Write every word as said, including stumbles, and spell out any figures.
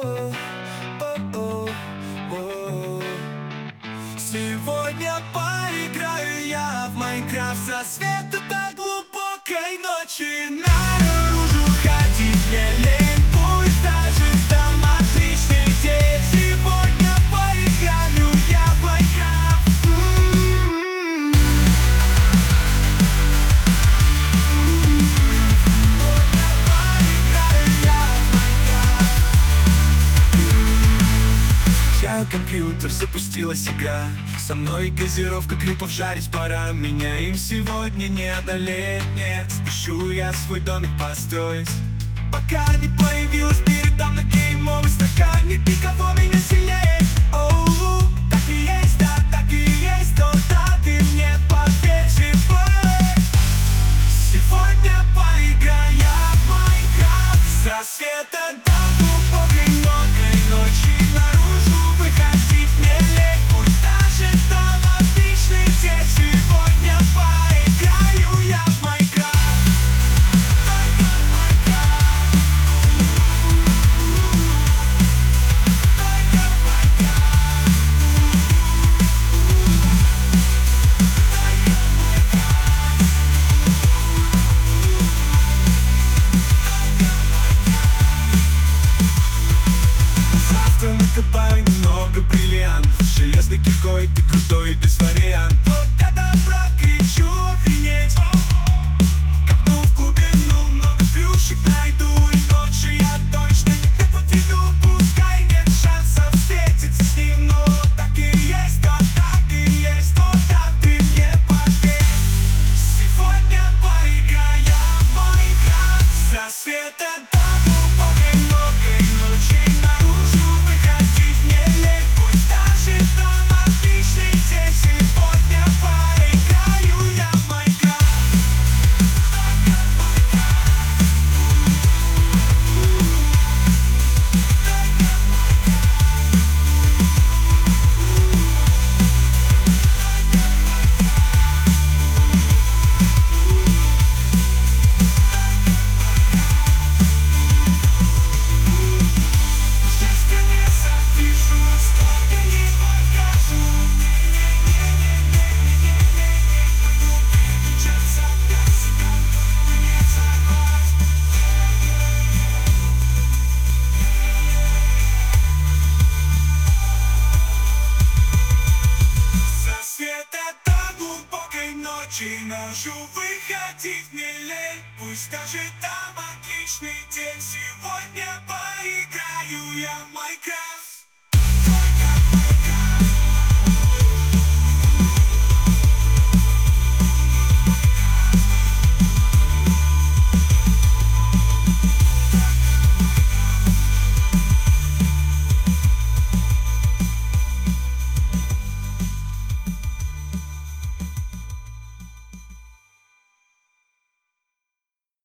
Сегодня поиграю я в Майнкрафт с рассвета до глубокой ночи. Наружу ходить мне лень, пусть даже там отличный день. Сегодня поиграю я в Майнкрафт. Сегодня поиграю я в Майнкрафт. Я компьютер, запустилась игра. Со мной газировка, клипов жарить пора. Меня им сегодня не одолеть, нет. Спешу я свой домик построить, пока не появилась передо мной геймовый стаканник. И кого меня сильнее? Оу, так и есть, да, так и есть. То да, ты мне поверь, живой. Сегодня поиграем в Майнкрафт с рассвета до глубокой ночи. Ночи наружу выходить мне лень, пусть даже там отличный день. Сегодня поиграю я в Майнкрафт. Только в Майнкрафт. Только в Майнкрафт. Только в Майнкрафт. Завтра накопаю немного бриллиантов. Железной киркой ты крутой и без вариантов. Вот когда прокричу охренеть. Копну в глубину, много плюшек найду. И ночью я точно не подведу. Пускай нет шансов встретиться с ним, но так и есть, да, так и есть. То да, ты мне поверь. Сегодня поиграем в Майнкрафт с рассвета до глубокой ночи. Ночи наружу выходить мне лень, пусть даже там отличный день. Сегодня поиграю я в Майнкрафт. Только в Майнкрафт. Только в Майнкрафт. Здесь не запишу, столько не покажу. Не-не-не-не-не-не-не-не-не. Переключаться без контроля, не согласен. С рассвета до глубокой ночи наружу выходить мне лень, пусть даже там отличный день. Сегодня